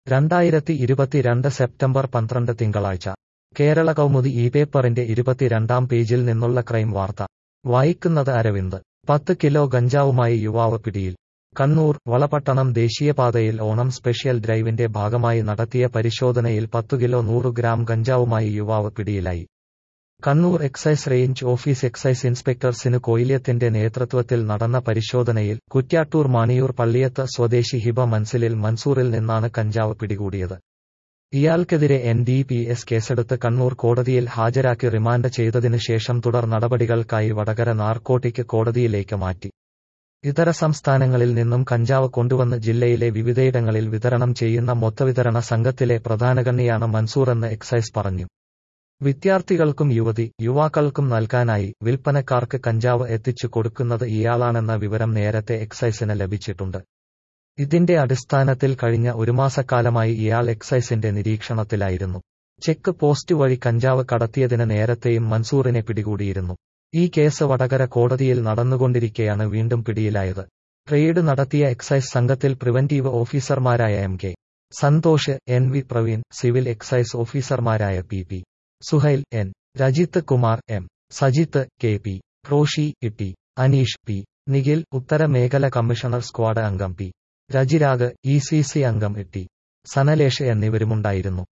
2022 September 12 തിങ്കളാഴ്ച കേരള കൗമുദി ഈ പേപ്പറിന്റെ 22-ാം പേജിൽ നിന്നുള്ള ക്രൈം വാർത്ത. വായിക്കുന്നത് അരവിന്ദ്. 10 കിലോ ഗഞ്ചാവുമായി യുവാവ് പിടിയിൽ. കണ്ണൂർ വളപട്ടണം ദേശീയപാതയിൽ ഓണം സ്പെഷ്യൽ ഡ്രൈവിന്റെ ഭാഗമായി നടത്തിയ പരിശോധനയിൽ 10 കിലോ 100 ഗ്രാം ഗഞ്ചാവുമായി യുവാവ് പിടിയിലായി. Kannur excise range office excise inspector Sinu കൊയില്യത്തിന്റെ നേതൃത്വത്തിൽ നടന്ന പരിശോധനയിൽ കുറ്റ്യാട്ടൂർ മാണിയൂർ പള്ളിയത്ത് സ്വദേശി ഹിബ മൻസിലിൽ മൻസൂറിൽ നിന്നാണ് കഞ്ചാവ് പിടികൂടിയത്. ഇയാൾക്കെതിരെ NDPS കേസെടുത്ത് കണ്ണൂർ കോടതിയിൽ ഹാജരാക്കി റിമാൻഡ് ചെയ്തതിനു ശേഷം തുടർ നടപടികൾക്കായി വടകര നാർക്കോട്ടിക് കോടതിയിലേക്ക് മാറ്റി. ഇതര സംസ്ഥാനങ്ങളിൽ നിന്നും കഞ്ചാവ് കൊണ്ടുവന്ന് ജില്ലയിലെ വിവിധയിടങ്ങളിൽ വിതരണം ചെയ്യുന്ന മൊത്തവിതരണ സംഘത്തിലെ പ്രധാനകണ്ണിയാണ് മൻസൂറെന്ന് എക്സൈസ് പറഞ്ഞു. വിദ്യാർത്ഥികൾക്കും യുവാക്കൾക്കും നൽകാനായി വിൽപ്പനക്കാർക്ക് കഞ്ചാവ് എത്തിച്ചു കൊടുക്കുന്നത് ഇയാളാണെന്ന വിവരം നേരത്തെ എക്സൈസിന് ലഭിച്ചിട്ടുണ്ട്. ഇതിന്റെ അടിസ്ഥാനത്തിൽ കഴിഞ്ഞ ഒരു മാസക്കാലമായി ഇയാൾ എക്സൈസിന്റെ നിരീക്ഷണത്തിലായിരുന്നു. ചെക്ക് പോസ്റ്റ് വഴി കഞ്ചാവ് കടത്തിയതിന് നേരത്തെയും മൻസൂറിനെ പിടികൂടിയിരുന്നു. ഈ കേസ് വടകര കോടതിയിൽ നടന്നുകൊണ്ടിരിക്കെയാണ് വീണ്ടും പിടിയിലായത്. റെയ്ഡ് നടത്തിയ എക്സൈസ് സംഘത്തിൽ പ്രിവന്റീവ് ഓഫീസർമാരായ MK Santhosh, NV Praveen, civil excise ഓഫീസർമാരായ PP Suhail, N Rajith Kumar, M Sajith, KP Roshi, T Aneesh, P Nikhil, ഉത്തര മേഖല കമ്മീഷണർ സ്ക്വാഡ് അംഗം P രജിരാഗ്, ECC അംഗം ടി സനലേഷ് എന്നിവരുമുണ്ടായിരുന്നു.